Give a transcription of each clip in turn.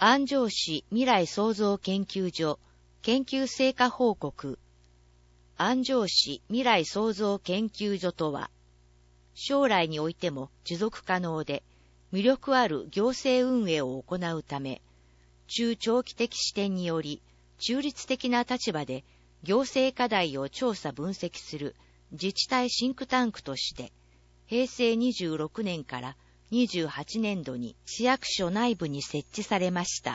安城市未来創造研究所研究成果報告。安城市未来創造研究所とは、将来においても持続可能で魅力ある行政運営を行うため、中長期的視点により中立的な立場で行政課題を調査分析する自治体シンクタンクとして、平成26年から28年度に市役所内部に設置されました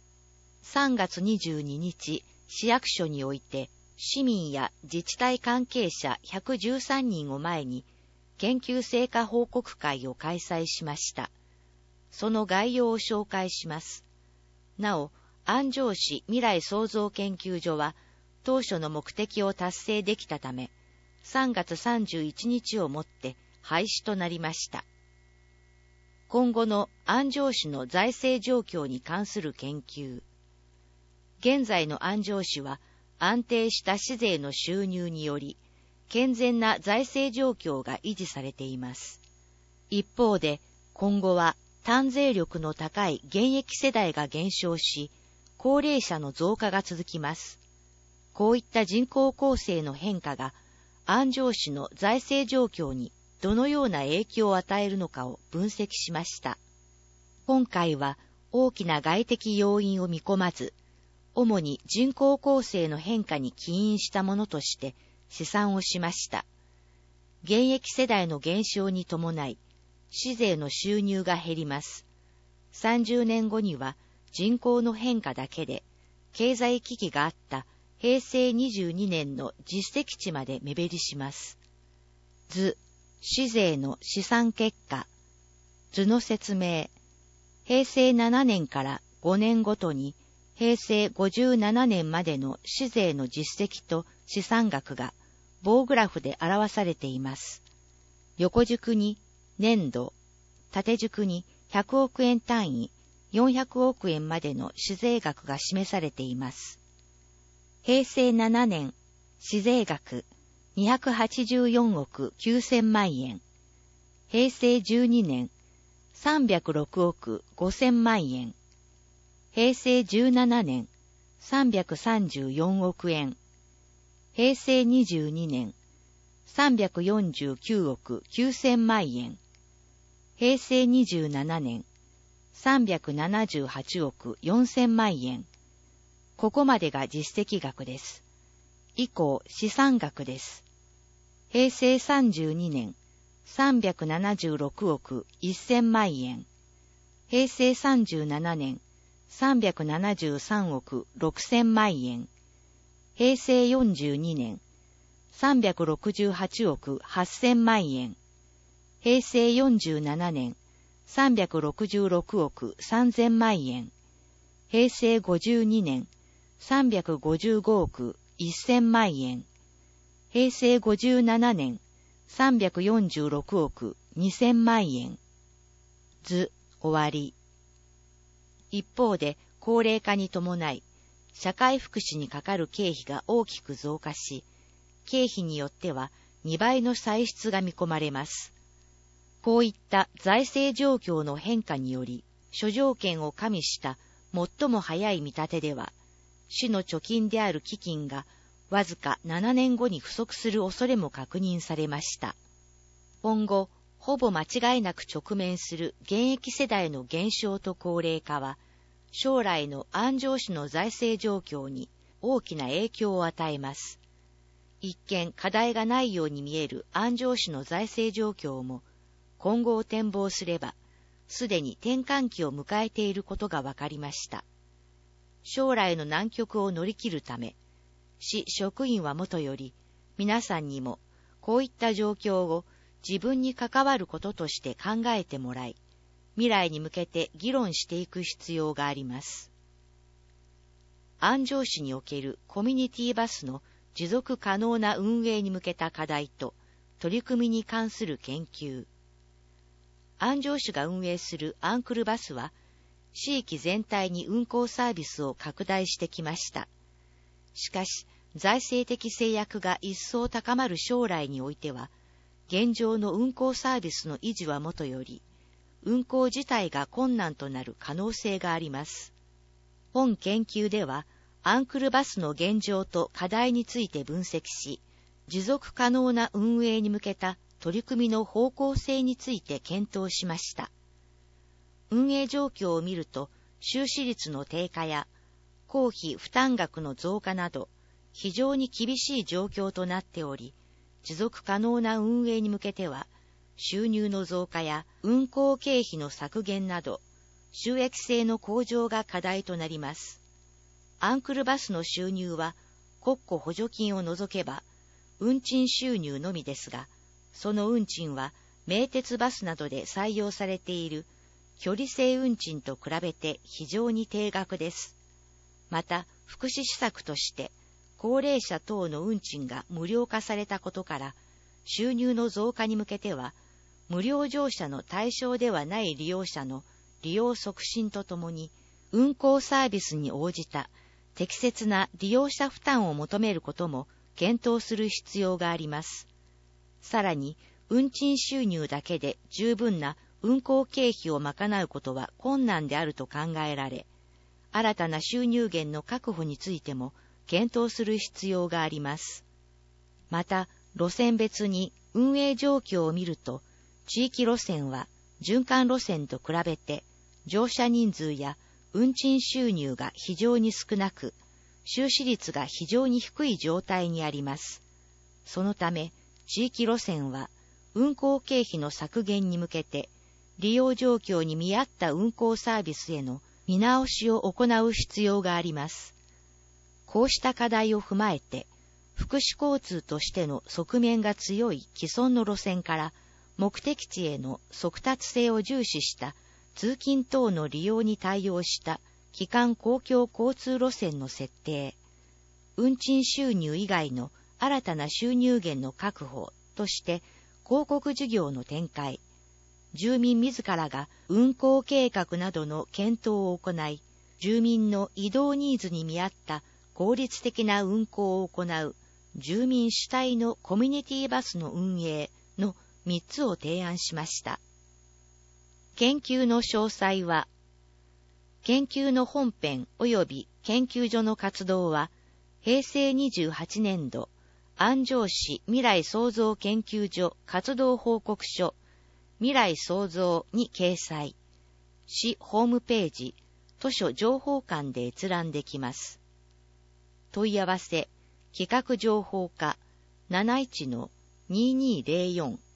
。3月22日、市役所において、市民や自治体関係者113人を前に、研究成果報告会を開催しました。その概要を紹介します。なお、安城市未来創造研究所は、当初の目的を達成できたため、3月31日をもって廃止となりました。今後の安城市の財政状況に関する研究。現在の安城市は安定した市税の収入により、健全な財政状況が維持されています。一方で、今後は単税力の高い現役世代が減少し、高齢者の増加が続きます。こういった人口構成の変化が、安城市の財政状況にどのような影響を与えるのかを分析しました。今回は大きな外的要因を見込まず、主に人口構成の変化に起因したものとして試算をしました。現役世代の減少に伴い、市税の収入が減ります。30年後には人口の変化だけで、経済危機があった平成22年の実績値まで目減りします。図、市税の試算結果。図の説明。平成7年から5年ごとに平成57年までの市税の実績と試算額が棒グラフで表されています。横軸に年度、縦軸に100億円単位、400億円までの市税額が示されています。平成7年、市税額284億9000万円。平成12年、306億5000万円。平成17年、334億円。平成22年、349億9000万円。平成27年、378億4000万円。ここまでが実績額です。以降、試算額です。平成32年、376億1000万円。平成37年、373億6000万円。平成42年、368億8000万円。平成47年、366億3000万円。平成52年、355億1000万円。平成57年、346億2000万円。図、終わり。一方で、高齢化に伴い、社会福祉にかかる経費が大きく増加し、経費によっては2倍の歳出が見込まれます。こういった財政状況の変化により、諸条件を加味した最も早い見立てでは、市の貯金である基金がわずか7年後に不足する恐れも確認されました。今後、ほぼ間違いなく直面する現役世代の減少と高齢化は、将来の安城市の財政状況に大きな影響を与えます。一見課題がないように見える安城市の財政状況も、今後を展望すれば、すでに転換期を迎えていることが分かりました。将来の難局を乗り切るため、市職員はもとより、皆さんにもこういった状況を自分に関わることとして考えてもらい、未来に向けて議論していく必要があります。安城市におけるコミュニティバスの持続可能な運営に向けた課題と取り組みに関する研究。安城市が運営するアンクルバスは、地域全体に運行サービスを拡大してきました。しかし、財政的制約が一層高まる将来においては、現状の運行サービスの維持はもとより、運行自体が困難となる可能性があります。 本研究では、アンクルバスの現状と課題について分析し、持続可能な運営に向けた取り組みの方向性について検討しました。運営状況を見ると、収支率の低下や公費負担額の増加など、非常に厳しい状況となっており、持続可能な運営に向けては、収入の増加や運行経費の削減など、収益性の向上が課題となります。アンクルバスの収入は、国庫補助金を除けば、運賃収入のみですが、その運賃は、名鉄バスなどで採用されている距離制運賃と比べて非常に低額です。また、福祉施策として、高齢者等の運賃が無料化されたことから、収入の増加に向けては、無料乗車の対象ではない利用者の利用促進とともに、運行サービスに応じた適切な利用者負担を求めることも検討する必要があります。さらに、運賃収入だけで十分な運行経費を賄うことは困難であると考えられ、新たな収入源の確保についても検討する必要があります。また、路線別に運営状況を見ると、地域路線は循環路線と比べて乗車人数や運賃収入が非常に少なく、収支率が非常に低い状態にあります。そのため、地域路線は運行経費の削減に向けて、利用状況に見合った運行サービスへの見直しを行う必要があります。こうした課題を踏まえて、福祉交通としての側面が強い既存の路線から、目的地への速達性を重視した通勤等の利用に対応した基幹公共交通路線の設定、運賃収入以外の新たな収入源の確保として広告事業の展開、住民自らが運行計画などの検討を行い、住民の移動ニーズに見合った効率的な運行を行う住民主体のコミュニティバスの運営の3つを提案しました。研究の詳細は、研究の本編及び研究所の活動は、平成28年度、安城市未来創造研究所活動報告書、未来創造に掲載。市ホームページ、図書情報館で閲覧できます。問い合わせ、企画情報課 71-2204